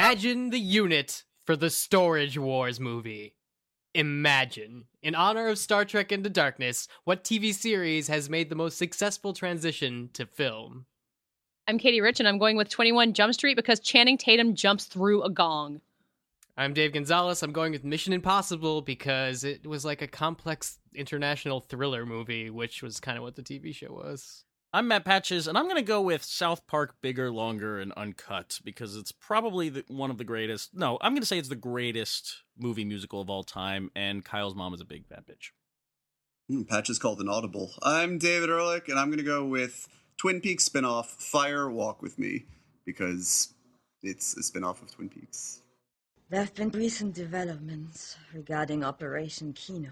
Imagine the unit for the Storage Wars movie. Imagine. In honor of Star Trek Into Darkness, what TV series has made the most successful transition to film? I'm Katie Rich, and I'm going with 21 Jump Street because Channing Tatum jumps through a gong. I'm Dave Gonzalez. I'm going with Mission Impossible because it was like a complex international thriller movie, which was kind of what the TV show was. I'm Matt Patches, and I'm going to go with South Park Bigger, Longer, and Uncut because it's probably one of the greatest. No, I'm going to say it's the greatest movie musical of all time, and Kyle's mom is a big fat bitch. Patches called an audible. I'm David Ehrlich, and I'm going to go with Twin Peaks spinoff Fire Walk With Me because it's a spinoff of Twin Peaks. There have been recent developments regarding Operation Kino.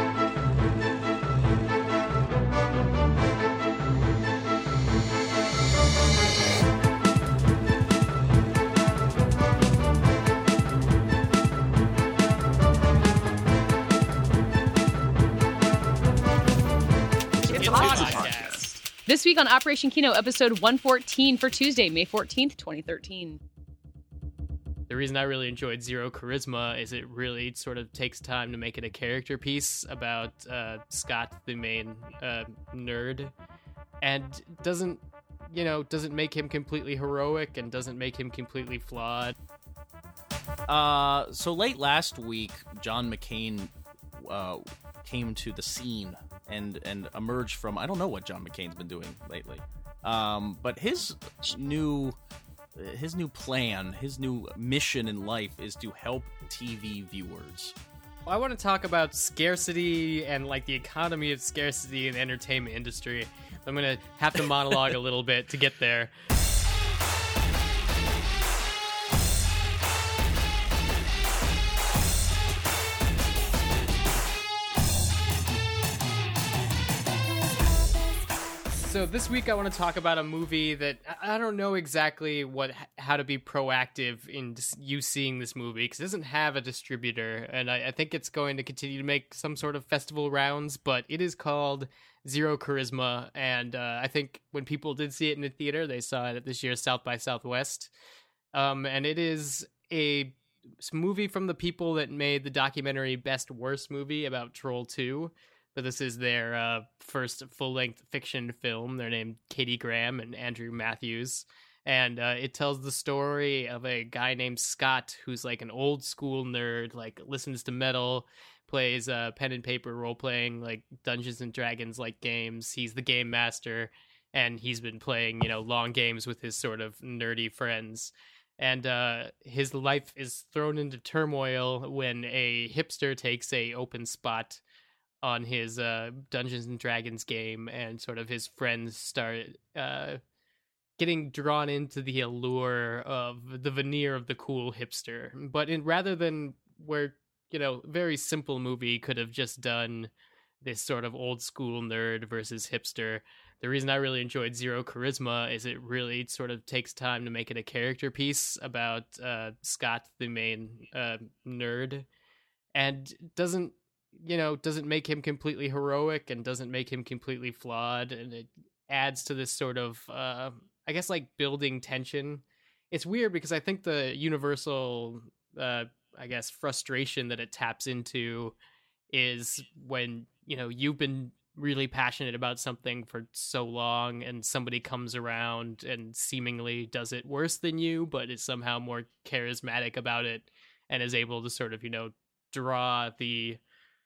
This week on Operation Kino, episode 114 for Tuesday, May 14th, 2013. The reason I really enjoyed Zero Charisma is it really sort of takes time to make it a character piece about Scott, the main nerd, and doesn't make him completely heroic and doesn't make him completely flawed. So late last week, John McCain came to the scene and emerged from, I don't know what John McCain's been doing lately, but his new plan, his new mission in life is to help TV viewers. I want to talk about scarcity and like the economy of scarcity in the entertainment industry. I'm going to have to monologue a little bit to get there. So this week I want to talk about a movie that I don't know exactly how to be proactive in you seeing this movie because it doesn't have a distributor, and I think it's going to continue to make some sort of festival rounds, but it is called Zero Charisma, and I think when people did see it in the theater, they saw it at this year's South by Southwest, and it is a movie from the people that made the documentary Best Worst Movie about Troll 2. But this is their first full-length fiction film. They're named Katie Graham and Andrew Matthews. And it tells the story of a guy named Scott who's like an old-school nerd, like listens to metal, plays pen and paper role-playing, like Dungeons and Dragons-like games. He's the game master, and he's been playing, long games with his sort of nerdy friends. And his life is thrown into turmoil when a hipster takes a open spot on his Dungeons and Dragons game, and sort of his friends start getting drawn into the allure of the veneer of the cool hipster. But rather than where, very simple movie could have just done this sort of old school nerd versus hipster, the reason I really enjoyed Zero Charisma is it really sort of takes time to make it a character piece about Scott, the main nerd, and doesn't make him completely heroic and doesn't make him completely flawed. And it adds to this sort of, building tension. It's weird because I think the universal, frustration that it taps into is when, you've been really passionate about something for so long and somebody comes around and seemingly does it worse than you, but is somehow more charismatic about it and is able to sort of, draw the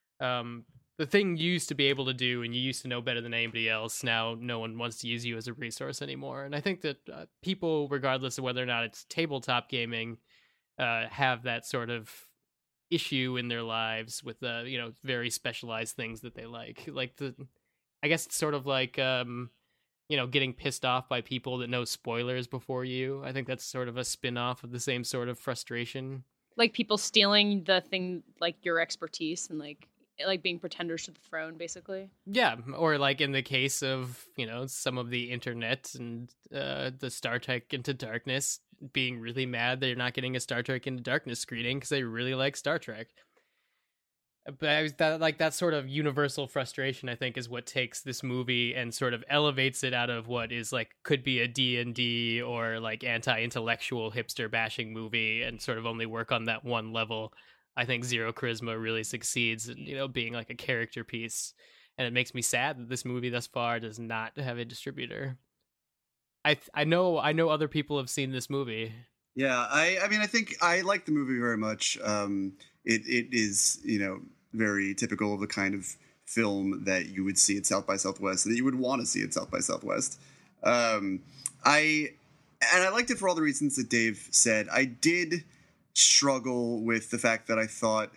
thing you used to be able to do and you used to know better than anybody else. Now no one wants to use you as a resource anymore. And I think that people, regardless of whether or not it's tabletop gaming, have that sort of issue in their lives with very specialized things that they like it's sort of like getting pissed off by people that know spoilers before you. I think that's sort of a spin-off of the same sort of frustration, like people stealing the thing, like your expertise, and like being pretenders to the throne, basically. Yeah, or like in the case of, some of the internet and the Star Trek Into Darkness being really mad they're not getting a Star Trek Into Darkness screening because they really like Star Trek. But that sort of universal frustration, I think, is what takes this movie and sort of elevates it out of what is like could be a D&D or like anti-intellectual hipster bashing movie and sort of only work on that one level. I think Zero Charisma really succeeds in, being like a character piece. And it makes me sad that this movie thus far does not have a distributor. I know other people have seen this movie. Yeah, I mean, I think I like the movie very much. It is, very typical of the kind of film that you would see at South by Southwest, that you would want to see at South by Southwest. I liked it for all the reasons that Dave said. I did struggle with the fact that I thought,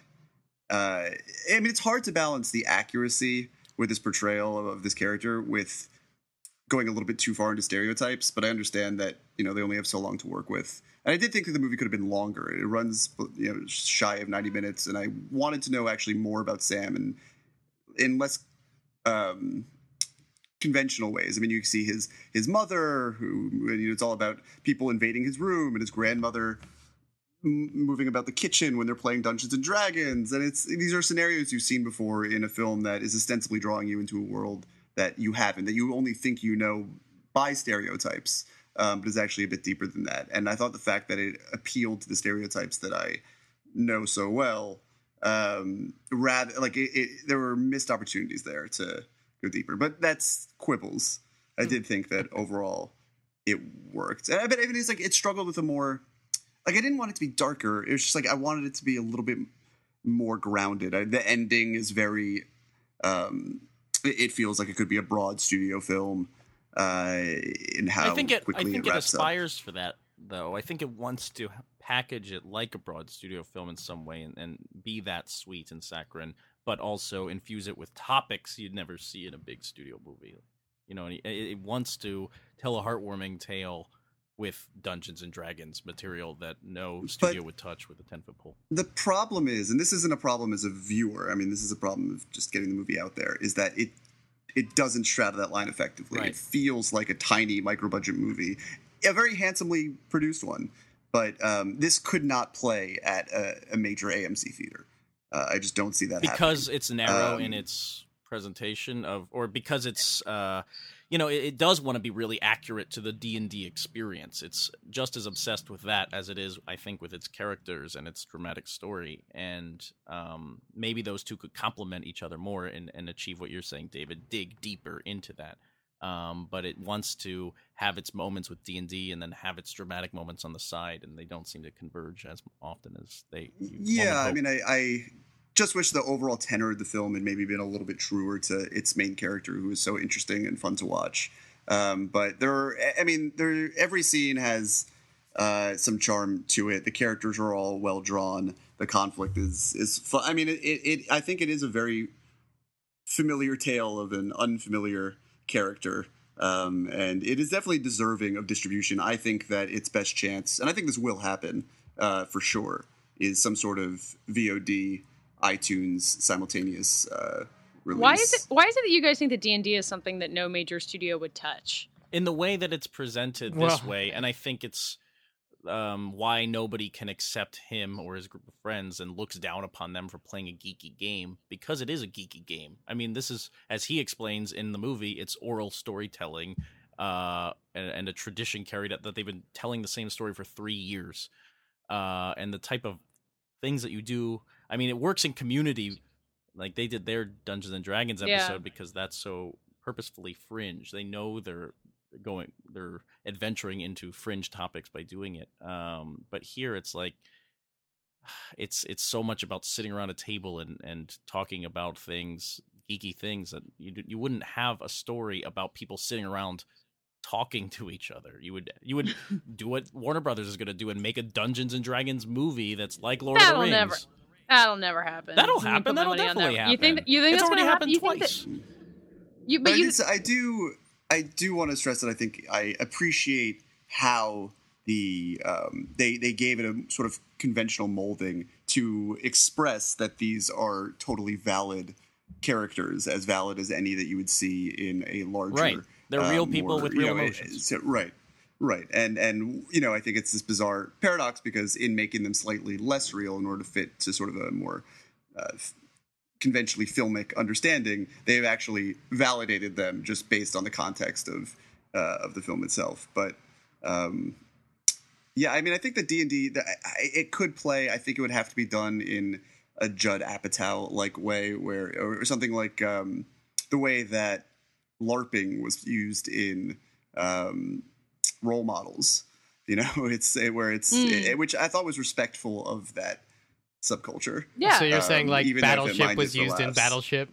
it's hard to balance the accuracy with this portrayal of this character with going a little bit too far into stereotypes, but I understand that, they only have so long to work with. And I did think that the movie could have been longer. It runs, shy of 90 minutes, and I wanted to know actually more about Sam and in less conventional ways. I mean, you see his mother, who it's all about people invading his room, and his grandmother moving about the kitchen when they're playing Dungeons and Dragons, and these are scenarios you've seen before in a film that is ostensibly drawing you into a world that you haven't, that you only think by stereotypes. But it's actually a bit deeper than that. And I thought the fact that it appealed to the stereotypes that I know so well, rather like there were missed opportunities there to go deeper. But that's quibbles. I did think that overall it worked. But even it's like it struggled with a more like I didn't want it to be darker. It was just like I wanted it to be a little bit more grounded. The ending is very. It feels like it could be a broad studio film. In how I think it wraps aspires for that, though. I think it wants to package it like a broad studio film in some way and be that sweet and saccharine, but also infuse it with topics you'd never see in a big studio movie. It wants to tell a heartwarming tale with Dungeons and Dragons material that no studio would touch with a 10-foot pole. The problem is, and this isn't a problem as a viewer, I mean, this is a problem of just getting the movie out there, is that it doesn't straddle that line effectively. Right. It feels like a tiny micro-budget movie, a very handsomely produced one, but this could not play at a major AMC theater. I just don't see that because happening. It's narrow in its presentation or because it's it does want to be really accurate to the D&D experience. It's just as obsessed with that as it is, I think, with its characters and its dramatic story. And maybe those two could complement each other more and achieve what you're saying, David, dig deeper into that. But it wants to have its moments with D&D and then have its dramatic moments on the side, and they don't seem to converge as often as they. Yeah, I mean, I just wish the overall tenor of the film had maybe been a little bit truer to its main character, who is so interesting and fun to watch. But every scene has some charm to it. The characters are all well drawn. The conflict is fun. I mean, I think it is a very familiar tale of an unfamiliar character. And it is definitely deserving of distribution. I think that its best chance, and I think this will happen for sure, is some sort of VOD iTunes simultaneous release. Why is it that you guys think that D&D is something that no major studio would touch? In the way that it's presented this way, and I think it's why nobody can accept him or his group of friends and looks down upon them for playing a geeky game, because it is a geeky game. I mean, this is, as he explains in the movie, it's oral storytelling and a tradition carried out that they've been telling the same story for 3 years. And the type of things that you do, I mean, it works in Community, like they did their Dungeons and Dragons episode, because that's so purposefully fringe. They know they're adventuring into fringe topics by doing it. But here it's like it's so much about sitting around a table and talking about things, geeky things, that you wouldn't have a story about people sitting around talking to each other. You would do what Warner Brothers is going to do and make a Dungeons and Dragons movie that's like Lord of the Rings. That'll never happen. That'll happen. That'll definitely happen. You think that's going to happen? You twice. I do want to stress that I think I appreciate how they gave it a sort of conventional molding to express that these are totally valid characters, as valid as any that you would see in a larger. Right. They're real people with real emotions. Right. And I think it's this bizarre paradox, because in making them slightly less real in order to fit to sort of a more conventionally filmic understanding. They've actually validated them just based on the context of the film itself. But yeah, I mean, I think the D&D, it could play. I think it would have to be done in a Judd Apatow-like way, or something like the way that LARPing was used in Role Models. You know, which I thought was respectful of that subculture. Yeah. So you're saying like even though it Battleship was minded the used in laughs. Battleship?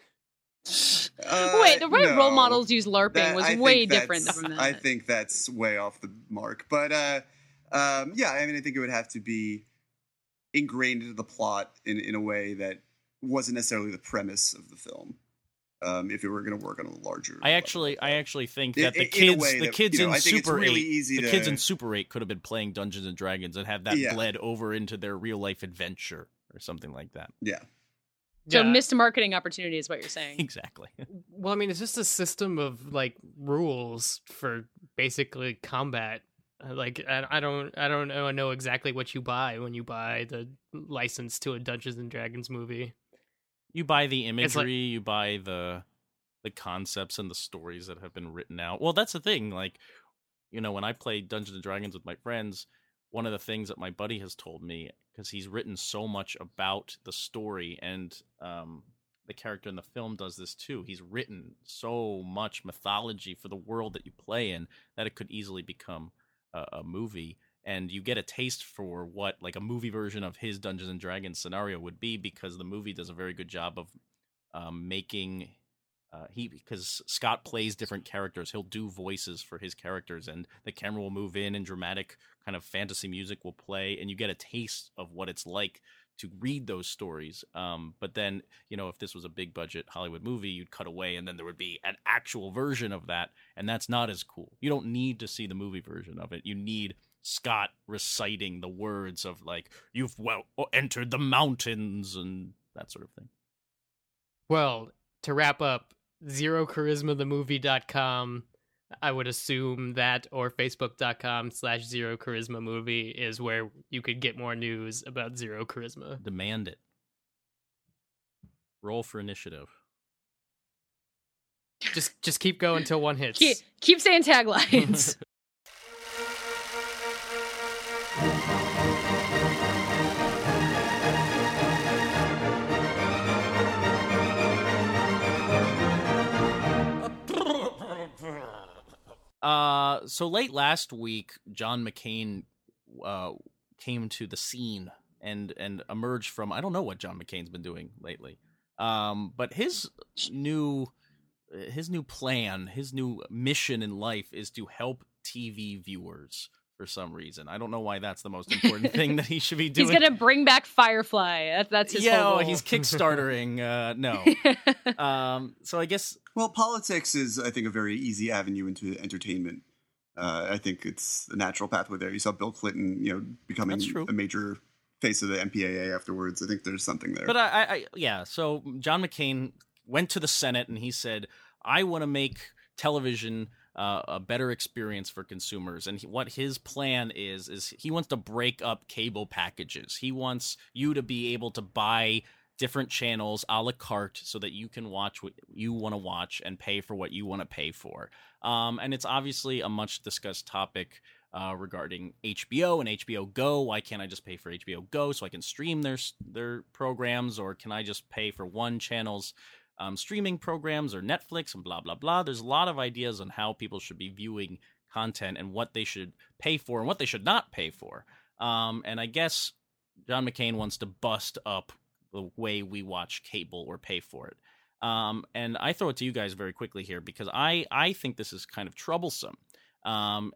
Wait, the way no. Role Models use LARPing was I think way that's- different from that. I think that's way off the mark. But yeah, I mean, I think it would have to be ingrained into the plot in a way that wasn't necessarily the premise of the film. If it were going to work on a larger, I actually think that the in a kids, way the that, kids you know, in I think it's Super really 8, easy the to- kids in Super 8 could have been playing Dungeons and Dragons and had that Yeah. bled over into their real life adventure or something like that. yeah. So Yeah. missed a marketing opportunity is what you're saying. Exactly. Well, I mean, it's just a system of like rules for basically combat. Like, I don't know exactly what you buy when you buy the license to a Dungeons and Dragons movie. You buy the It's imagery, like- you buy the concepts and the stories that have been written out. Well, that's the thing. Like, you know, when I play Dungeons and Dragons with my friends, one of the things that my buddy has told me, because he's written so much about the story, and the character in the film does this too. He's written so much mythology for the world that you play in that it could easily become a movie. And you get a taste for what like a movie version of his Dungeons and Dragons scenario would be, because the movie does a very good job of making because Scott plays different characters. He'll do voices for his characters, and the camera will move in and dramatic kind of fantasy music will play, and you get a taste of what it's like to read those stories. But then, you know, if this was a big budget Hollywood movie, you'd cut away and then there would be an actual version of that, and that's not as cool. You don't need to see the movie version of it. You need Scott reciting the words of like, "You've entered the mountains," and that sort of thing. Well, to wrap up, zerocharismathemovie.com, I would assume that, or facebook.com/zerocharismamovie is where you could get more news about Zero Charisma. Demand it. Roll for initiative. Just keep going till one hits. Keep saying taglines. So late last week, John McCain came to the scene and emerged from, I don't know what John McCain's been doing lately. But his new plan, his new mission in life is to help TV viewers for some reason. I don't know why that's the most important thing that he should be doing. He's gonna bring back Firefly. That's his whole goal. He's kickstartering. No. So I guess. Well, politics is, I think, a very easy avenue into entertainment. I think it's a natural pathway there. You saw Bill Clinton, you know, becoming That's true. a major face of the MPAA afterwards. I think there's something there. But so John McCain went to the Senate and he said, "I want to make television a better experience for consumers." And what his plan is he wants to break up cable packages. He wants you to be able to buy different channels a la carte so that you can watch what you want to watch and pay for what you want to pay for. And it's obviously a much discussed topic regarding HBO and HBO Go. Why can't I just pay for HBO Go so I can stream their programs, or can I just pay for one channel's streaming programs, or Netflix, and blah, blah, blah. There's a lot of ideas on how people should be viewing content and what they should pay for and what they should not pay for. And I guess John McCain wants to bust up the way we watch cable or pay for it. And I throw it to you guys very quickly here because I think this is kind of troublesome. You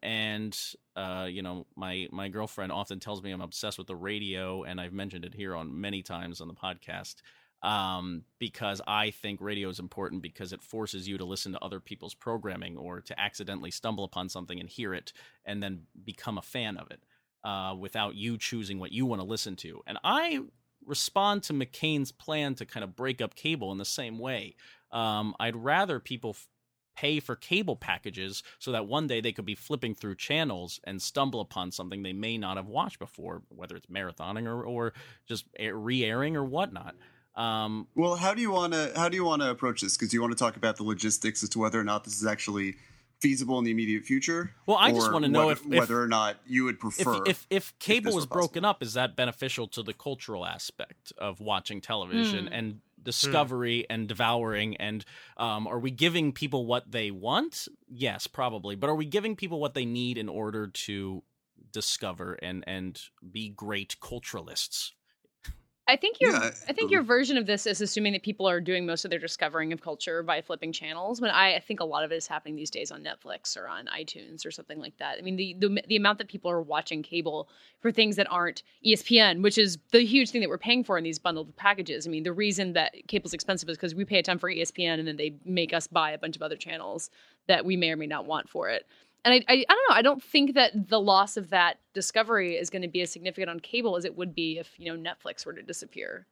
know, my girlfriend often tells me I'm obsessed with the radio, and I've mentioned it here on many times on the podcast. Because I think radio is important because it forces you to listen to other people's programming or to accidentally stumble upon something and hear it and then become a fan of it without you choosing what you want to listen to. And I respond to McCain's plan to kind of break up cable in the same way. I'd rather people pay for cable packages so that one day they could be flipping through channels and stumble upon something they may not have watched before, whether it's marathoning or just re-airing or whatnot. Well, how do you want to approach this? Because you want to talk about the logistics as to whether or not this is actually feasible in the immediate future. Well, I just want to know whether or not you would prefer if cable is broken up, is that beneficial to the cultural aspect of watching television and discovery and devouring? And are we giving people what they want? Yes, probably. But are we giving people what they need in order to discover and be great culturalists? I think your version of this is assuming that people are doing most of their discovering of culture by flipping channels. When I think a lot of it is happening these days on Netflix or on iTunes or something like that. I mean, the amount that people are watching cable for things that aren't ESPN, which is the huge thing that we're paying for in these bundled packages. I mean, the reason that cable's expensive is because we pay a ton for ESPN and then they make us buy a bunch of other channels that we may or may not want for it. And I don't know. I don't think that the loss of that discovery is going to be as significant on cable as it would be if, Netflix were to disappear.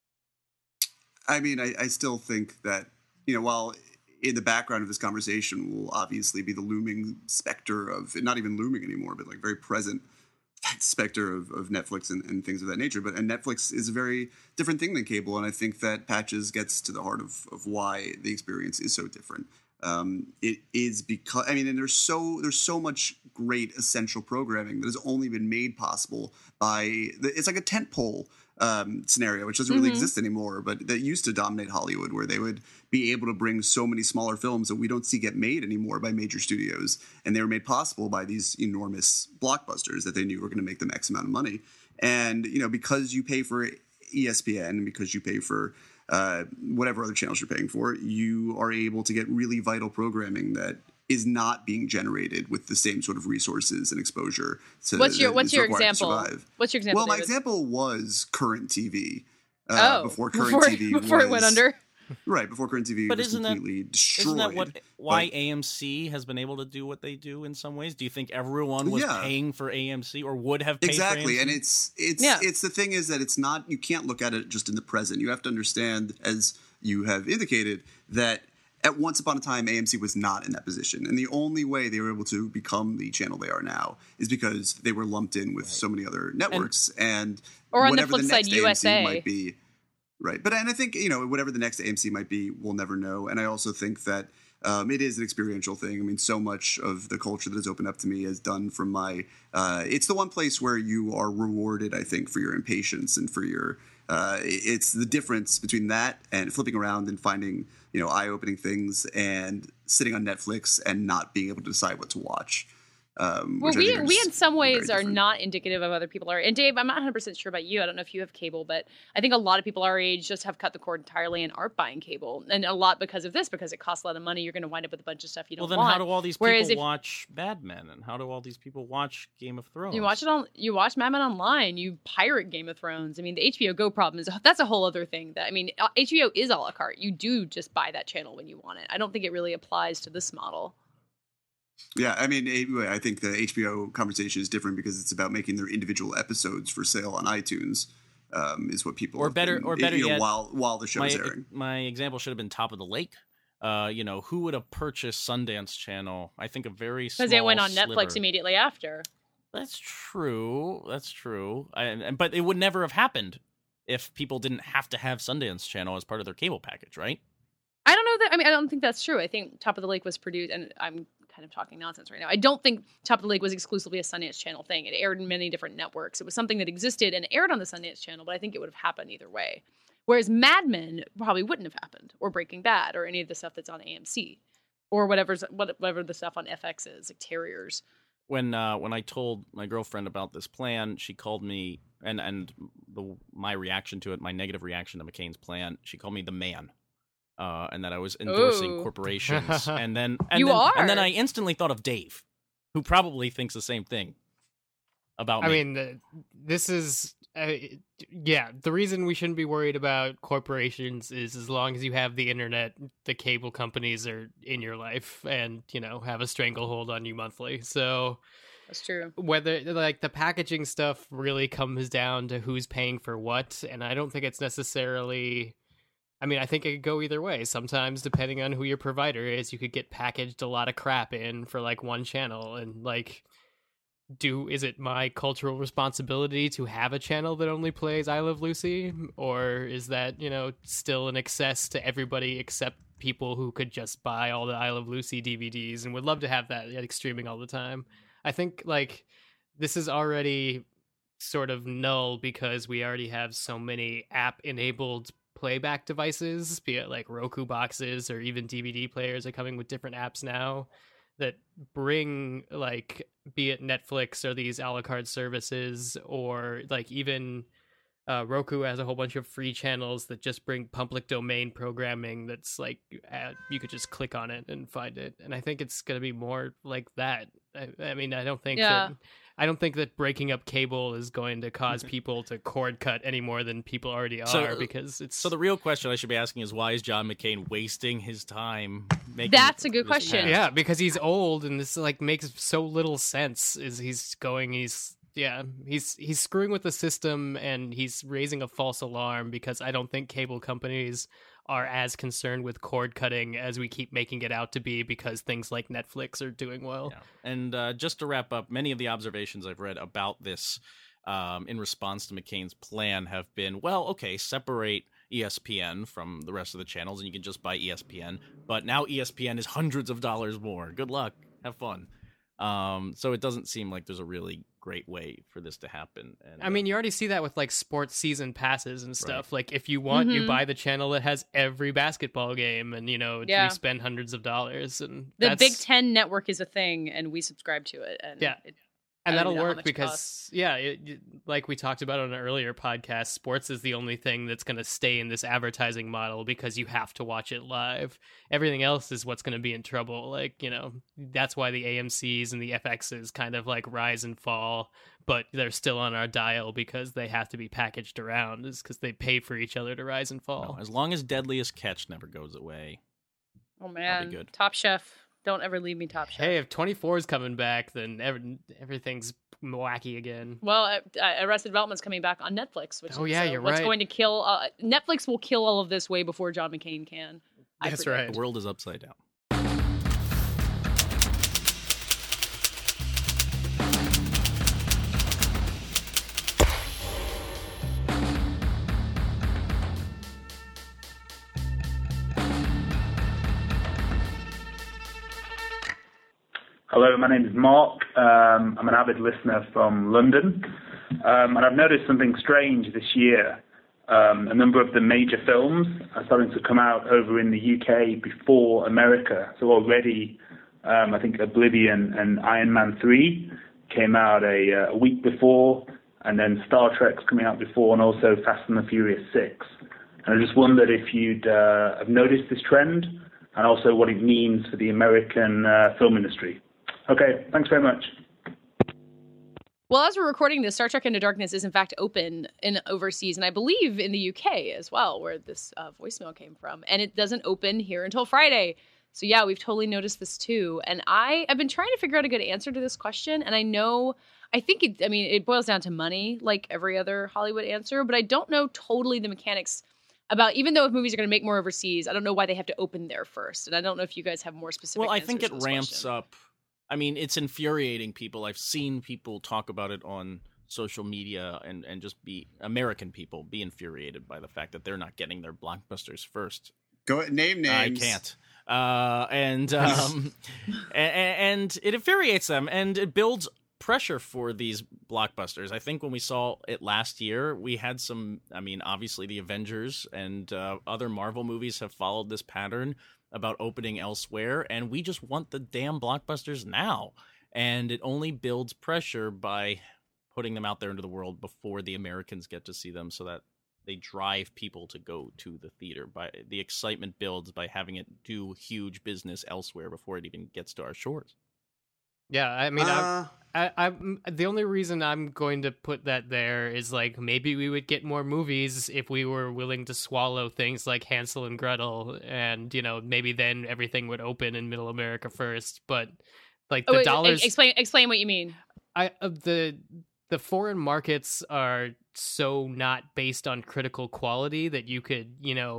I mean, I still think that, while in the background of this conversation will obviously be the looming specter of, not even looming anymore, but like very present specter of Netflix and things of that nature. And Netflix is a very different thing than cable. And I think that Patches gets to the heart of why the experience is so different. It is because and there's so much great essential programming that has only been made possible by it's like a tentpole scenario, which doesn't really exist anymore, but that used to dominate Hollywood, where they would be able to bring so many smaller films that we don't see get made anymore by major studios, and they were made possible by these enormous blockbusters that they knew were going to make them X amount of money. And because you pay for ESPN and because you pay for whatever other channels you're paying for, you are able to get really vital programming that is not being generated with the same sort of resources and exposure. What's your example? What's your example? Well, my David? example was Current TV. Before it went under. Right, before Current TV was completely destroyed. Isn't that why AMC has been able to do what they do in some ways? Do you think everyone was paying for AMC or would have paid for AMC? Exactly, and it's the thing is that it's not, you can't look at it just in the present. You have to understand, as you have indicated, that at once upon a time, AMC was not in that position. And the only way they were able to become the channel they are now is because they were lumped in with so many other networks. Or on the flip side, USA. might be. Right. But and I think, whatever the next AMC might be, we'll never know. And I also think that it is an experiential thing. I mean, so much of the culture that has opened up to me is done from my it's the one place where you are rewarded, I think, for your impatience and for your it's the difference between that and flipping around and finding, eye-opening things and sitting on Netflix and not being able to decide what to watch. We in some ways are not indicative of other people. And Dave, I'm not 100% sure about you. I don't know if you have cable, but I think a lot of people our age just have cut the cord entirely and aren't buying cable. And a lot because of this, because it costs a lot of money. You're going to wind up with a bunch of stuff you don't want. Well, then how do all these people watch Mad Men? And how do all these people watch Game of Thrones? You watch Mad Men online. You pirate Game of Thrones. I mean, the HBO Go problem that's a whole other thing. HBO is a la carte. You do just buy that channel when you want it. I don't think it really applies to this model. Yeah, I mean, I think the HBO conversation is different because it's about making their individual episodes for sale on iTunes. Is what people better yet, while the show is airing. My example should have been Top of the Lake. Who would have purchased Sundance Channel? I think a very small because it went on sliver. Netflix immediately after. That's true. But it would never have happened if people didn't have to have Sundance Channel as part of their cable package, right? I don't know that. I mean, I don't think that's true. I think Top of the Lake was produced, and I'm kind of talking nonsense right now. I don't think Top of the Lake was exclusively a Sundance Channel thing. It aired in many different networks. It was something that existed and aired on the Sundance Channel, but I think it would have happened either way. Whereas Mad Men probably wouldn't have happened, or Breaking Bad, or any of the stuff that's on AMC, or whatever the stuff on FX is, like Terriers. When I told my girlfriend about this plan, she called me, and my reaction to it, my negative reaction to McCain's plan, she called me the man. And that I was endorsing corporations, and then I instantly thought of Dave, who probably thinks the same thing about me. I mean, this is the reason we shouldn't be worried about corporations is as long as you have the internet, the cable companies are in your life and have a stranglehold on you monthly. So that's true. Whether the packaging stuff really comes down to who's paying for what, and I don't think it's necessarily. I mean, I think it could go either way. Sometimes, depending on who your provider is, you could get packaged a lot of crap in for one channel, and is it my cultural responsibility to have a channel that only plays I Love Lucy, or is that, still an excess to everybody except people who could just buy all the I Love Lucy DVDs and would love to have that like streaming all the time? I think like this is already sort of null because we already have so many app enabled playback devices, be it like Roku boxes or even DVD players are coming with different apps now that bring like, be it Netflix or these a la carte services, or like even Roku has a whole bunch of free channels that just bring public domain programming that's like you could just click on it and find it. And I think it's going to be more like that. I mean, I don't think that breaking up cable is going to cause people to cord cut any more than people already are, because it's... So the real question I should be asking is, why is John McCain wasting his time making... That's a good question. Yeah, because he's old and this like makes so little sense. He's screwing with the system and he's raising a false alarm, because I don't think cable companies are as concerned with cord cutting as we keep making it out to be, because things like Netflix are doing well. Yeah. And just to wrap up, many of the observations I've read about this in response to McCain's plan have been, well, okay, separate ESPN from the rest of the channels and you can just buy ESPN, but now ESPN is hundreds of dollars more. Good luck. Have fun. So it doesn't seem like there's a really great way for this to happen. And, I mean, you already see that with like sports season passes and stuff. Right. Like if you want, you buy the channel that has every basketball game, and you spend hundreds of dollars. And the Big Ten network is a thing, and we subscribe to it. And and that'll work because, like we talked about on an earlier podcast, sports is the only thing that's going to stay in this advertising model because you have to watch it live. Everything else is what's going to be in trouble. Like, that's why the AMCs and the FXs kind of like rise and fall, but they're still on our dial because they have to be packaged around, is because they pay for each other to rise and fall. No, as long as Deadliest Catch never goes away. Oh, man. Good. Top Chef. Don't ever leave me, Top Chef. Hey, if 24 is coming back, then everything's wacky again. Well, Arrested Development's coming back on Netflix. Which you're what's right. Going to kill Netflix will kill all of this way before John McCain can. That's right. The world is upside down. Hello, my name is Mark. I'm an avid listener from London, and I've noticed something strange this year. A number of the major films are starting to come out over in the UK before America. So already, I think Oblivion and Iron Man 3 came out a week before, and then Star Trek's coming out before, and also Fast and the Furious 6. And I just wondered if you'd have noticed this trend, and also what it means for the American film industry. Okay, thanks very much. Well, as we're recording this, Star Trek Into Darkness is in fact open in overseas, and I believe in the UK as well, where this voicemail came from. And it doesn't open here until Friday. So yeah, we've totally noticed this too. And I've been trying to figure out a good answer to this question. And I think it boils down to money, like every other Hollywood answer. But I don't know totally the mechanics about, even though if movies are going to make more overseas, I don't know why they have to open there first. And I don't know if you guys have more specific answers. Well, I think it ramps question. up. I mean, it's infuriating people. I've seen people talk about it on social media and just be American people be infuriated by the fact that they're not getting their blockbusters first. Go name names. I can't. And it infuriates them, and it builds pressure for these blockbusters. I think when we saw it last year, we had some, obviously the Avengers and other Marvel movies have followed this pattern about opening elsewhere, and we just want the damn blockbusters now. And it only builds pressure by putting them out there into the world before the Americans get to see them, so that they drive people to go to the theater. By the excitement builds by having it do huge business elsewhere before it even gets to our shores. Yeah, I'm the only reason I'm going to put that there is like maybe we would get more movies if we were willing to swallow things like Hansel and Gretel, and maybe then everything would open in Middle America first. But like the dollars. Explain what you mean. The foreign markets are so not based on critical quality that you could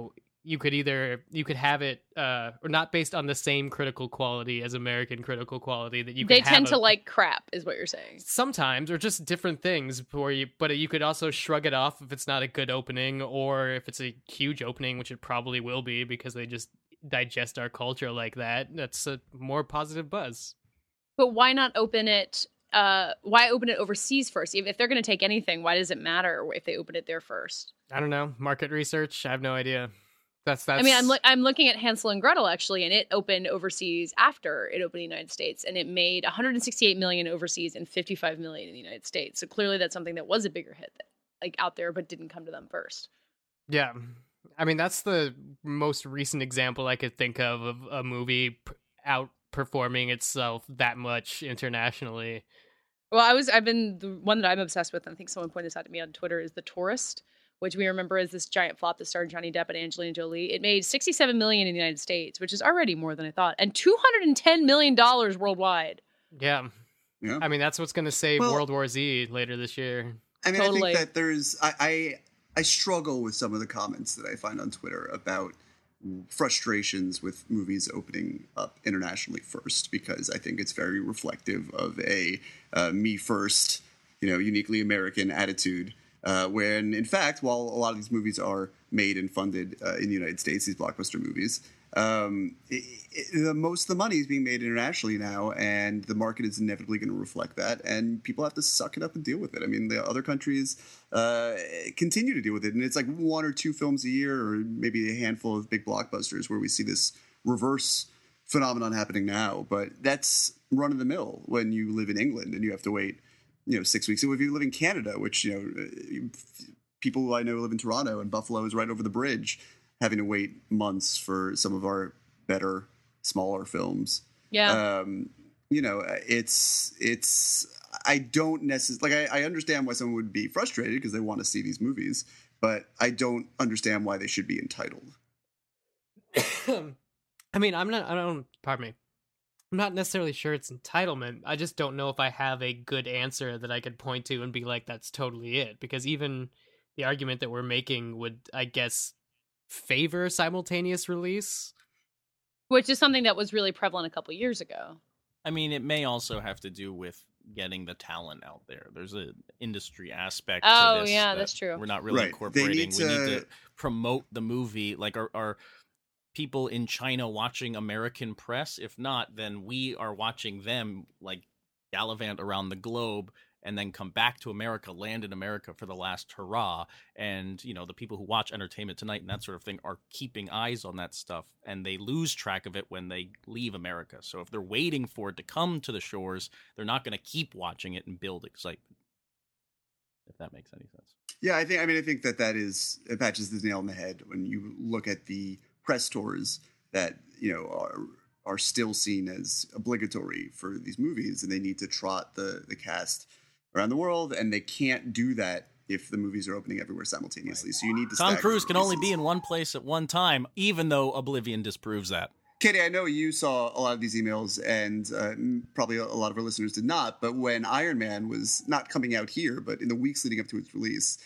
you could have it or not based on the same critical quality as American critical quality that you could they tend to like crap is what you're saying sometimes, or just different things but you could also shrug it off if it's not a good opening, or if it's a huge opening, which it probably will be because they just digest our culture like that. That's a more positive buzz. But why not open it why open it overseas first? If they're going to take anything, why does it matter if they open it there first? I don't know. Market research? I have no idea. That's. I mean, I'm looking at Hansel and Gretel actually, and it opened overseas after it opened in the United States, and it made 168 million overseas and 55 million in the United States. So clearly, that's something that was a bigger hit, like out there, but didn't come to them first. Yeah, I mean, that's the most recent example I could think of a movie outperforming itself that much internationally. Well, the one that I'm obsessed with, and I think someone pointed this out to me on Twitter, is The Tourist, which we remember as this giant flop that starred Johnny Depp and Angelina Jolie. It made $67 million in the United States, which is already more than I thought, and $210 million worldwide. Yeah. I mean, that's what's going to save World War Z later this year. I mean, totally. I think that there's... I struggle with some of the comments that I find on Twitter about frustrations with movies opening up internationally first, because I think it's very reflective of a me first, uniquely American attitude. When, in fact, while a lot of these movies are made and funded in the United States, these blockbuster movies, most of the money is being made internationally now, and the market is inevitably going to reflect that, and people have to suck it up and deal with it. I mean, the other countries continue to deal with it, and it's like 1 or 2 films a year, or maybe a handful of big blockbusters where we see this reverse phenomenon happening now. But that's run-of-the-mill when you live in England and you have to wait 6 weeks. So if you live in Canada, which, people who I know live in Toronto, and Buffalo is right over the bridge, having to wait months for some of our better, smaller films. Yeah. I don't necessarily, I understand why someone would be frustrated because they want to see these movies, but I don't understand why they should be entitled. I mean, I'm not necessarily sure it's entitlement. I just don't know if I have a good answer that I could point to and be like, that's totally it. Because even the argument that we're making would, I guess, favor simultaneous release. Which is something that was really prevalent a couple years ago. I mean, it may also have to do with getting the talent out there. There's an industry aspect to this. Oh, yeah, that's true. We're not really incorporating. We need to promote the movie. Like, are people in China watching American press? If not, then we are watching them, like, gallivant around the globe and then come back to America, land in America for the last hurrah. And, the people who watch Entertainment Tonight and that sort of thing are keeping eyes on that stuff, and they lose track of it when they leave America. So if they're waiting for it to come to the shores, they're not going to keep watching it and build excitement, if that makes any sense. Yeah, I think that is, it patches the nail on the head when you look at the press tours that, are still seen as obligatory for these movies, and they need to trot the cast around the world, and they can't do that if the movies are opening everywhere simultaneously. So you need to. Tom Cruise can only be in one place at one time, even though Oblivion disproves that. Katie, I know you saw a lot of these emails, and probably a lot of our listeners did not, but when Iron Man was not coming out here, but in the weeks leading up to its release,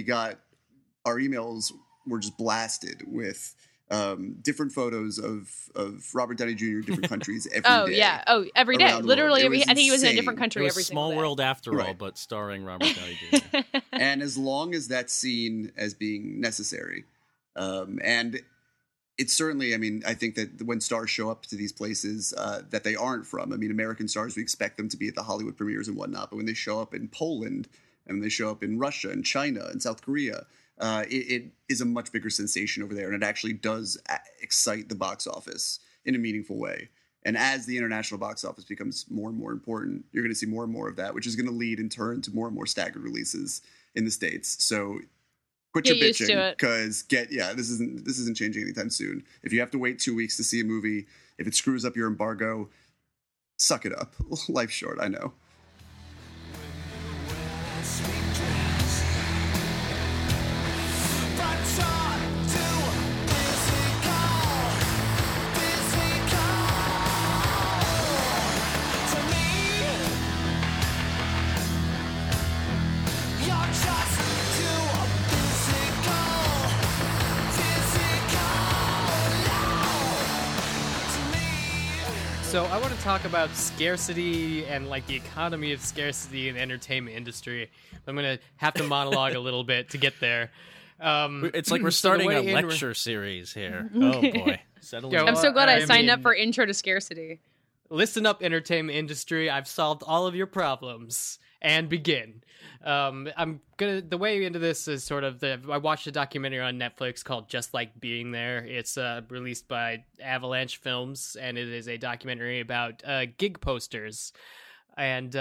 our emails were just blasted with different photos of Robert Downey Jr. in different countries every day. Yeah. Oh, every day. Literally, I think he was in a different country every single day. Small World after all, but starring Robert Downey Jr. And as long as that's seen as being necessary, and it's certainly, I think that when stars show up to these places that they aren't from, American stars, we expect them to be at the Hollywood premieres and whatnot, but when they show up in Poland and they show up in Russia and China and South Korea, it is a much bigger sensation over there, and it actually does excite the box office in a meaningful way. And as the international box office becomes more and more important, you're going to see more and more of that, which is going to lead in turn to more and more staggered releases in the States. So quit your bitching, because this isn't changing anytime soon. If you have to wait 2 weeks to see a movie, if it screws up your embargo, suck it up. Life's short, I know. So I want to talk about scarcity and like the economy of scarcity in the entertainment industry. I'm going to have to monologue a little bit to get there. It's like we're starting a lecture series here. Oh boy. I'm so glad I signed up for Intro to Scarcity. Listen up, entertainment industry. I've solved all of your problems. And begin. The way into this is sort of I watched a documentary on Netflix called Just Like Being There. It's released by Avalanche Films, and it is a documentary about gig posters. And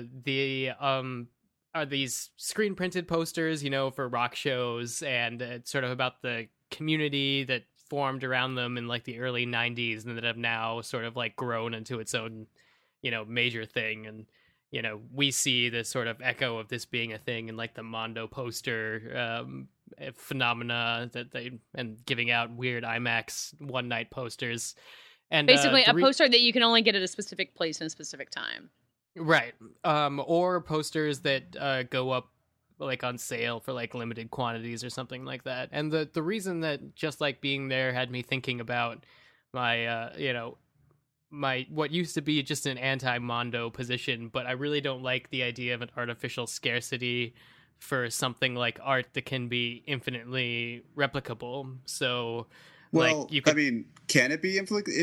are these screen printed posters, for rock shows, and it's sort of about the community that formed around them in like the early 90s and that have now sort of like grown into its own, major thing. And we see this sort of echo of this being a thing in like the Mondo poster phenomena and giving out weird IMAX one night posters. And basically a poster that you can only get at a specific place and a specific time. Right. Or posters that go up like on sale for like limited quantities or something like that. And the reason that Just Like Being There had me thinking about my, my what used to be just an anti-Mondo position, but I really don't like the idea of an artificial scarcity for something like art that can be infinitely replicable. So, well, like you could, I mean, can it be infinitely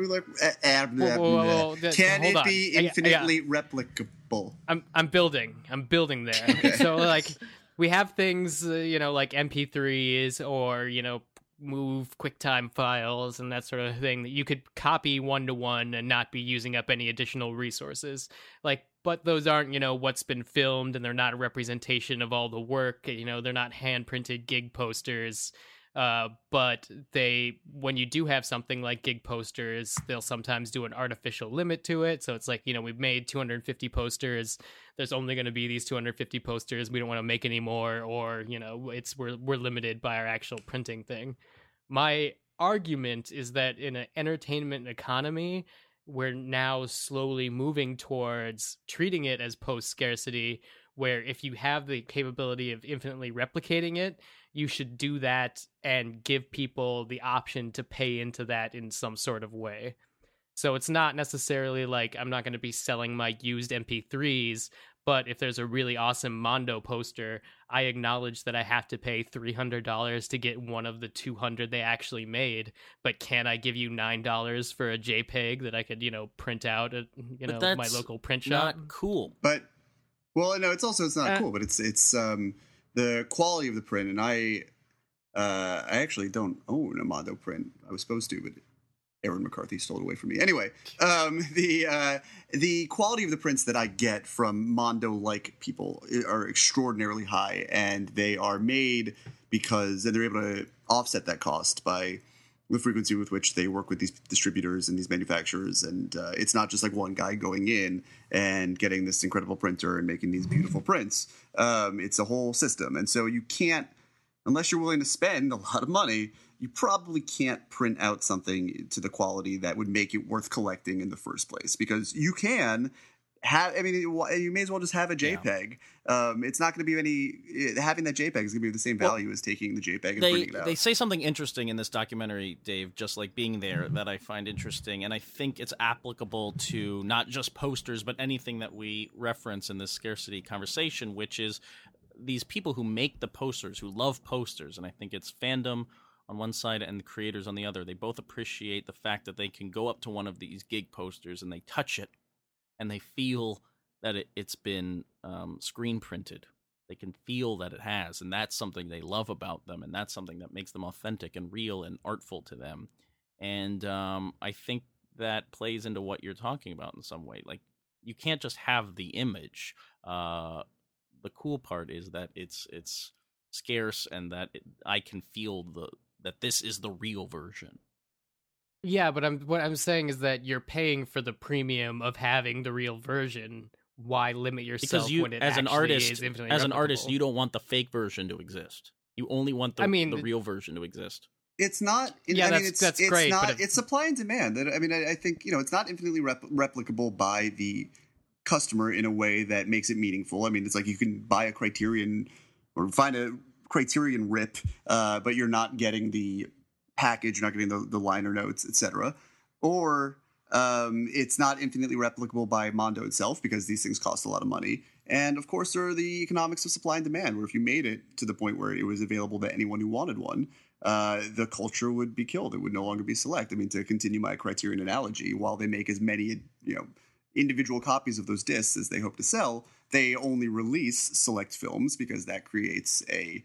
replicable? I'm building there. So like we have things, like MP3s or move QuickTime files and that sort of thing that you could copy one-to-one and not be using up any additional resources. But those aren't, what's been filmed, and they're not a representation of all the work. They're not hand-printed gig posters. But when you do have something like gig posters, they'll sometimes do an artificial limit to it. So it's like, we've made 250 posters. There's only going to be these 250 posters. We don't want to make any more, or, we're limited by our actual printing thing. My argument is that in an entertainment economy, we're now slowly moving towards treating it as post-scarcity, where if you have the capability of infinitely replicating it, you should do that and give people the option to pay into that in some sort of way. So it's not necessarily like I'm not going to be selling my used MP3s, but if there's a really awesome Mondo poster, I acknowledge that I have to pay $300 to get one of the 200 they actually made. But can I give you $9 for a JPEG that I could, print out at, my local print shop? Not cool. But, well, no, it's not cool, but it's the quality of the print, and I actually don't own a Mondo print. I was supposed to, but Aaron McCarthy stole it away from me. Anyway, the quality of the prints that I get from Mondo-like people are extraordinarily high, and they are made because they're able to offset that cost by the frequency with which they work with these distributors and these manufacturers. And it's not just like one guy going in and getting this incredible printer and making these beautiful prints. It's a whole system. And so you can't, unless you're willing to spend a lot of money, you probably can't print out something to the quality that would make it worth collecting in the first place, because you can have, you may as well just have a JPEG. Yeah. It's not going to be having that JPEG is going to be the same value as taking the JPEG and printing it out. They say something interesting in this documentary, Dave, Just Like Being There, that I find interesting, and I think it's applicable to not just posters, but anything that we reference in this scarcity conversation, which is these people who make the posters, who love posters, and I think it's fandom on one side and the creators on the other. They both appreciate the fact that they can go up to one of these gig posters and they touch it, and they feel that it's been screen printed. They can feel that it has, and that's something they love about them, and that's something that makes them authentic and real and artful to them. And I think that plays into what you're talking about in some way. Like, you can't just have the image. The cool part is that it's scarce, and that I can feel that this is the real version. Yeah, but what I'm saying is that you're paying for the premium of having the real version. Why limit yourself when it as actually an artist, is infinitely as replicable? an artist, you don't want the fake version to exist. You only want the real version to exist. It's not. That's great. Not, it's supply and demand. I think it's not infinitely replicable by the customer in a way that makes it meaningful. It's like you can buy a Criterion or find a Criterion rip, but you're not getting the package, you're not getting the liner notes, etc. Or It's not infinitely replicable by Mondo itself because these things cost a lot of money. And of course, there are the economics of supply and demand, where if you made it to the point where it was available to anyone who wanted one, the culture would be killed. It would no longer be select. I mean, to continue my Criterion analogy, while they make as many, individual copies of those discs as they hope to sell, they only release select films because that creates a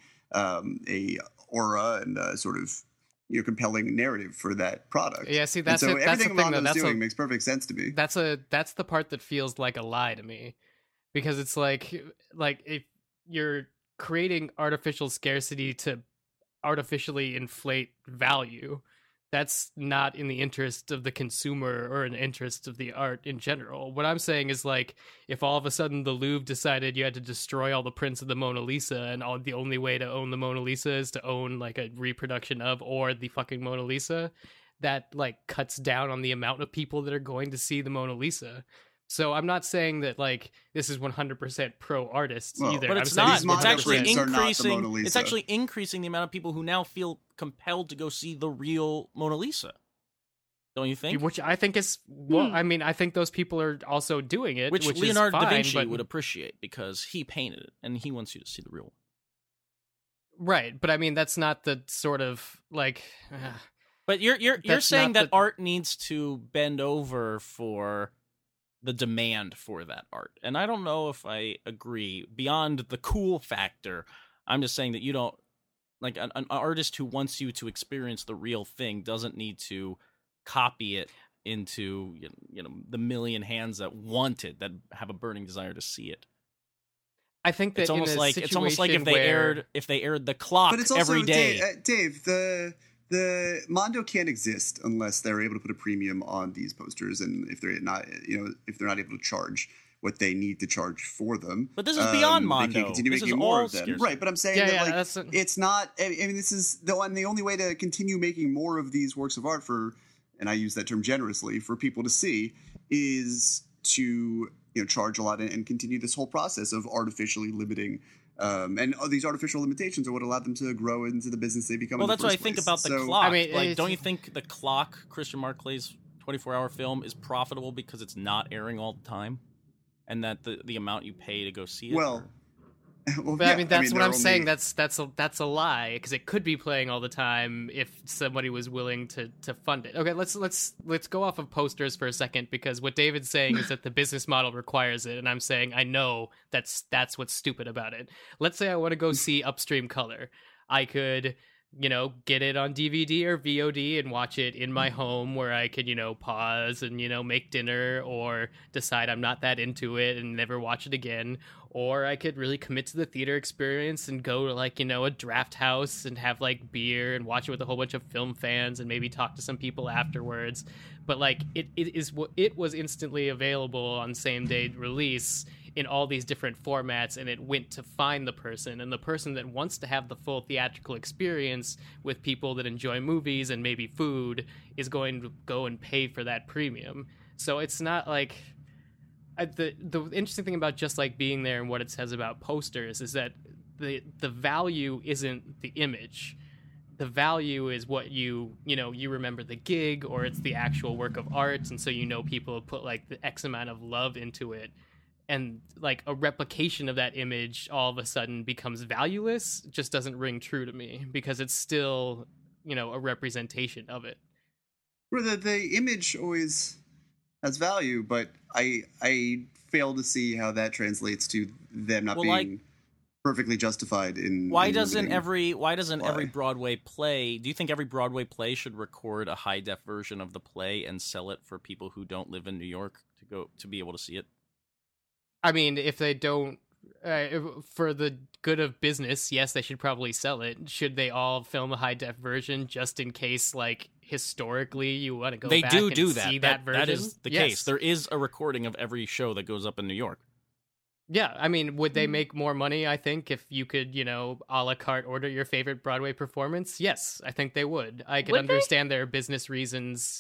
aura and a sort of compelling narrative for that product. Yeah, see, that's so it. That's everything the thing, Mondo's doing makes perfect sense to me. That's the part that feels like a lie to me, because it's like if you're creating artificial scarcity to artificially inflate value, that's not in the interest of the consumer or in the interest of the art in general. What I'm saying is, like, if all of a sudden the Louvre decided you had to destroy all the prints of the Mona Lisa, and the only way to own the Mona Lisa is to own like a reproduction of or the fucking Mona Lisa, that like cuts down on the amount of people that are going to see the Mona Lisa. So I'm not saying that like this is 100% pro artists either. But it's not. It's actually increasing. It's actually increasing the amount of people who now feel compelled to go see the real Mona Lisa. Don't you think? Which I think is I mean, I think those people are also doing it, which Leonardo is fine, da Vinci but... would appreciate because he painted it and he wants you to see the real one. Right, but I mean that's not the sort of like. But you're saying that art needs to bend over for the demand for that art. And I don't know if I agree. Beyond the cool factor, I'm just saying that you don't, like, an artist who wants you to experience the real thing doesn't need to copy it into the million hands that want it, that have a burning desire to see it. I think that it's almost like if they aired the clock but it's also, every day. Dave, the Mondo can't exist unless they're able to put a premium on these posters, and if they're not able to charge what they need to charge for them. But this is beyond Mondo. They can continue making more of them, right? But I'm saying it's not. I mean, this is the only way to continue making more of these works of art and I use that term generously, for people to see, is to charge a lot and continue this whole process of artificially limiting. And these artificial limitations are what allowed them to grow into the business they become. Well, that's what I think about the clock. I mean, don't you think the clock, Christian Marclay's 24-hour film, is profitable because it's not airing all the time, and that the amount you pay to go see it? But I mean, that's what I'm saying. That's a lie, because it could be playing all the time if somebody was willing to fund it. Okay, let's go off of posters for a second, because what David's saying is that the business model requires it, and I'm saying I know that's what's stupid about it. Let's say I want to go see Upstream Color. I could get it on DVD or VOD and watch it in my home, where I could, pause and, make dinner, or decide I'm not that into it and never watch it again. Or I could really commit to the theater experience and go to a draft house and have beer and watch it with a whole bunch of film fans and maybe talk to some people afterwards. But it was instantly available on same day release in all these different formats, and it went to find the person, and the person that wants to have the full theatrical experience with people that enjoy movies and maybe food is going to go and pay for that premium. So it's not like the interesting thing about Just Like Being There and what it says about posters is that the value isn't the image. The value is what you remember the gig, or it's the actual work of art, and so people have put the X amount of love into it. And a replication of that image all of a sudden becomes valueless just doesn't ring true to me, because it's still, a representation of it. Well, the image always has value, but I fail to see how that translates to them not being perfectly justified in. Why doesn't every Broadway play? Do you think every Broadway play should record a high def version of the play and sell it for people who don't live in New York to be able to see it? I mean, if they don't, for the good of business, yes, they should probably sell it. Should they all film a high-def version just in case, historically, you want to go back and see that version? That is the case. There is a recording of every show that goes up in New York. Yeah, I mean, would they make more money, I think, if you could, a la carte order your favorite Broadway performance? Yes, I think they would. I could understand their business reasons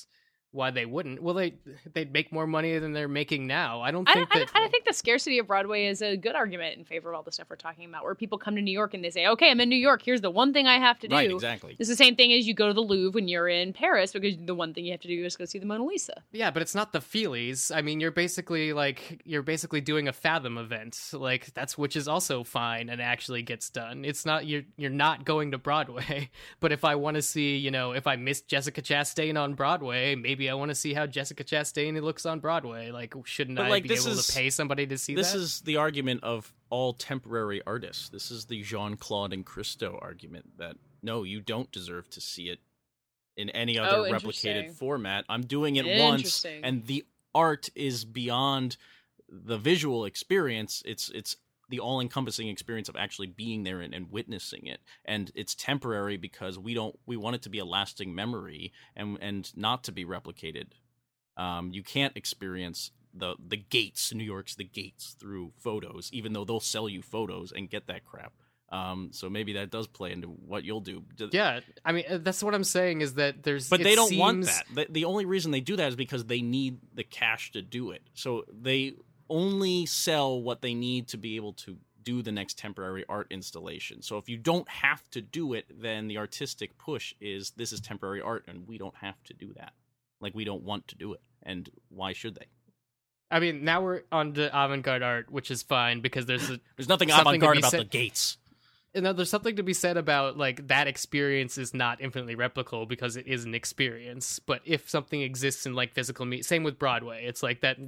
why they wouldn't. Well, they'd make more money than they're making now. I think the scarcity of Broadway is a good argument in favor of all the stuff we're talking about, where people come to New York and they say, okay, I'm in New York, here's the one thing I have to do. Right, exactly. It's the same thing as you go to the Louvre when you're in Paris, because the one thing you have to do is go see the Mona Lisa. Yeah, but it's not the feelies. I mean, you're basically doing a Fathom event. Like, which is also fine and actually gets done. It's not, you're not going to Broadway. But if I want to see, if I missed Jessica Chastain on Broadway, maybe I want to see how Jessica Chastain looks on Broadway. Like, shouldn't I be able to pay somebody to see that? This is the argument of all temporary artists. This is the Jean-Claude and Christo argument that, no, you don't deserve to see it in any other replicated format. I'm doing it once, and the art is beyond the visual experience. It's the all-encompassing experience of actually being there and witnessing it, and it's temporary because we want it to be a lasting memory and not to be replicated. You can't experience the gates, New York's the gates, through photos, even though they'll sell you photos and get that crap. So maybe that does play into what you'll do. Yeah, I mean, that's what I'm saying is that But they don't want that. The only reason they do that is because they need the cash to do it. So they only sell what they need to be able to do the next temporary art installation. So if you don't have to do it, then the artistic push is, this is temporary art and we don't have to do that. Like, we don't want to do it. And why should they? I mean, now we're on to avant-garde art, which is fine because there's nothing avant-garde about the gates. There's something to be said about, like, that experience is not infinitely replicable because it is an experience. But if something exists in, like, physical media, same with Broadway, it's like that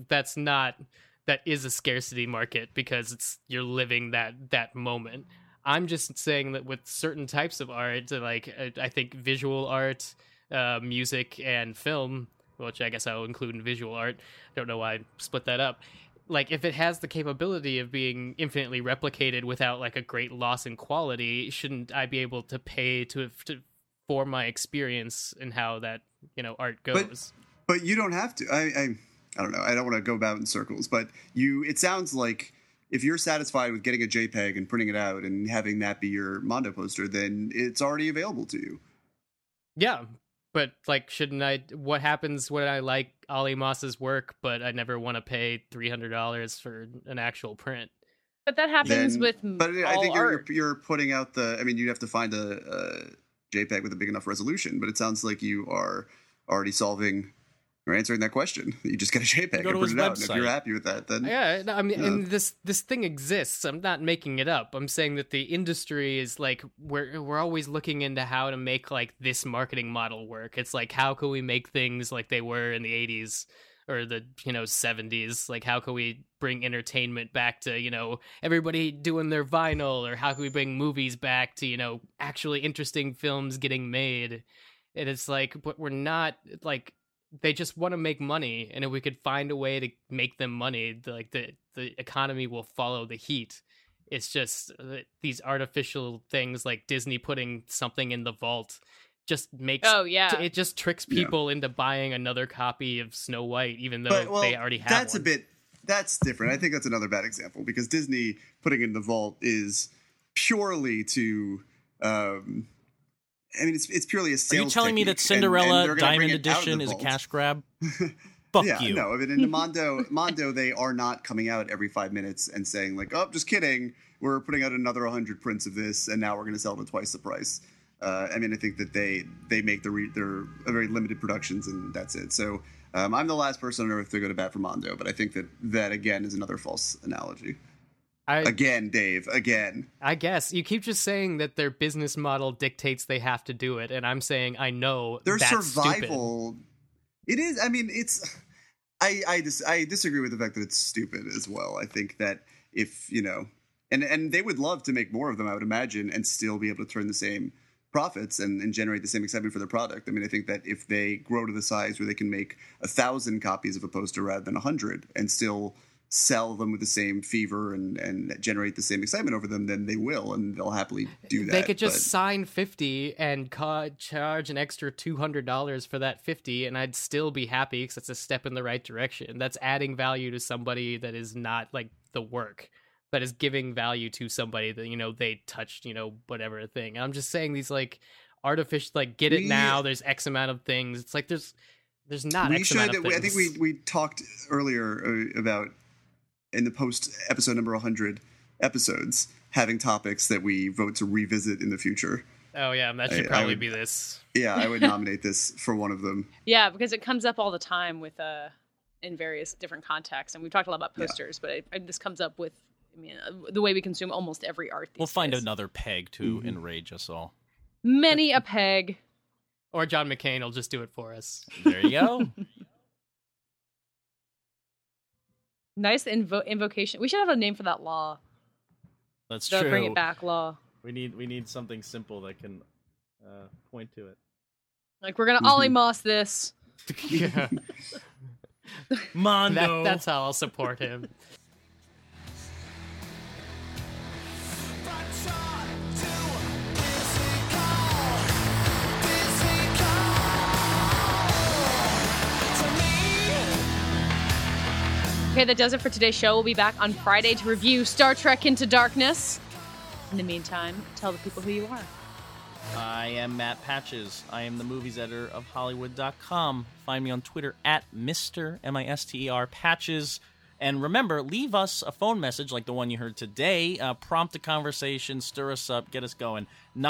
is a scarcity market because you're living that moment. I'm just saying that with certain types of art, like, I think visual art, music, and film, which I guess I'll include in visual art. Don't know why I split that up. Like, if it has the capability of being infinitely replicated without, like, a great loss in quality, shouldn't I be able to pay for my experience and how that, art goes? But you don't have to. I don't know. I don't want to go about in circles, but it sounds like if you're satisfied with getting a JPEG and printing it out and having that be your Mondo poster, then it's already available to you. Yeah. But, like, what happens when I like Ali Moss's work, but I never want to pay $300 for an actual print? But that happens with But I think art. you're putting out you'd have to find a JPEG with a big enough resolution, but it sounds like you are already solving or answering that question. You just get a JPEG and put it out, and if you're happy with that, then yeah. I mean, and this thing exists. I'm not making it up. I'm saying that the industry is like we're always looking into how to make like this marketing model work. It's like, how can we make things like they were in the 80s or the 70s? Like, how can we bring entertainment back to everybody doing their vinyl, or how can we bring movies back to actually interesting films getting made? And it's like, but we're not like. They just want to make money, and if we could find a way to make them money, the economy will follow the heat. It's just these artificial things like Disney putting something in the vault just makes it just tricks people into buying another copy of Snow White, even though they already have one. That's different. I think that's another bad example, because Disney putting it in the vault is purely to it's purely a sales. Are you telling me that Cinderella Diamond Edition is a cash grab? Fuck you. No, I mean, in Mondo, they are not coming out every 5 minutes and saying like, "Oh, just kidding. We're putting out another 100 prints of this, and now we're going to sell them twice the price." I think that they make their very limited productions, and that's it. So I'm the last person on earth to go to bat for Mondo, but I think that again is another false analogy. Dave, again. I guess you keep just saying that their business model dictates they have to do it, and I'm saying I know their that's survival. Stupid. It is. I mean, it's. I disagree with the fact that it's stupid as well. I think that if and they would love to make more of them, I would imagine, and still be able to turn the same profits and generate the same excitement for their product. I mean, I think that if they grow to the size where they can make 1,000 copies of a poster rather than 100 and still sell them with the same fever and generate the same excitement over them, then they will, and they'll happily do that. They could just sign 50 and charge an extra $200 for that 50, and I'd still be happy because that's a step in the right direction. That's adding value to somebody that is not like the work, that is giving value to somebody that they touched whatever thing. I'm just saying these like artificial, like, get it now, there's X amount of things. It's like There's not. We X should. amount of I think we talked earlier about in the post episode number 100 episodes having topics that we vote to revisit in the future. Oh yeah, that should probably be this. Yeah, I would nominate this for one of them. Yeah, because it comes up all the time with in various different contexts, and we've talked a lot about posters, but this comes up with the way we consume almost every art. We'll find another peg to enrage us all. Many a peg. Or John McCain will just do it for us. There you go. Nice invocation. We should have a name for that law. That's the true. Bring it back law. We need something simple that can point to it. Like, we're gonna Ollie Moss this. Yeah. Mondo. That's how I'll support him. Okay, that does it for today's show. We'll be back on Friday to review Star Trek Into Darkness. In the meantime, tell the people who you are. I am Matt Patches. I am the movies editor of Hollywood.com. Find me on Twitter at Mr. M-I-S-T-E-R Patches. And remember, leave us a phone message like the one you heard today. Prompt a conversation, stir us up, get us going.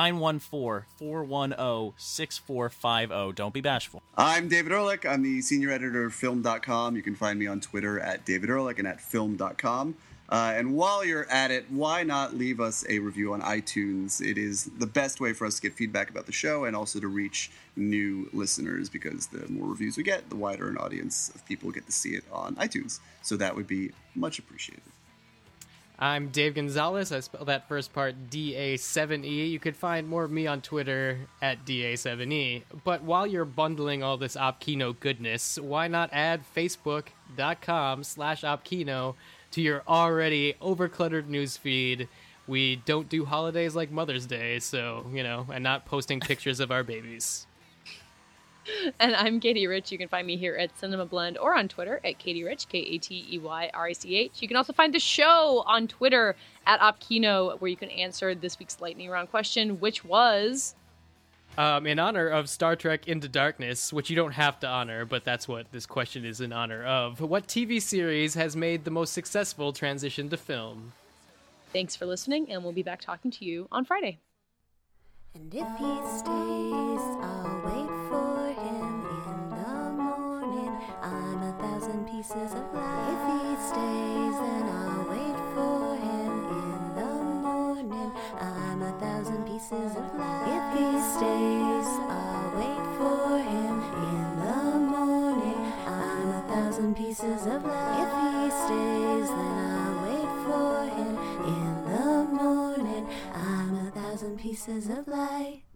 914-410-6450. Don't be bashful. I'm David Ehrlich. I'm the senior editor of Film.com. You can find me on Twitter at David Ehrlich and at Film.com. And while you're at it, why not leave us a review on iTunes? It is the best way for us to get feedback about the show and also to reach new listeners, because the more reviews we get, the wider an audience of people get to see it on iTunes. So that would be much appreciated. I'm Dave Gonzalez. I spelled that first part D-A-7-E. You could find more of me on Twitter at DA7E. But while you're bundling all this Opkino goodness, why not add Facebook.com/Opkino to your already overcluttered newsfeed? We don't do holidays like Mother's Day, so, and not posting pictures of our babies. And I'm Katie Rich. You can find me here at Cinema Blend or on Twitter at Katie Rich, KateyRich. You can also find the show on Twitter at Opkino, where you can answer this week's lightning round question, which was... in honor of Star Trek Into Darkness, which you don't have to honor, but that's what this question is in honor of. What TV series has made the most successful transition to film? Thanks for listening, and we'll be back talking to you on Friday. And if he stays, I'll wait for him in the morning. I'm 1,000 pieces of light. If he stays, then I'll wait for him in the morning. I'm 1,000 pieces of light. If he stays, I'll wait for him in the morning. I'm 1,000 pieces of light. If he stays, then I'll wait for him in the morning. I'm 1,000 pieces of light.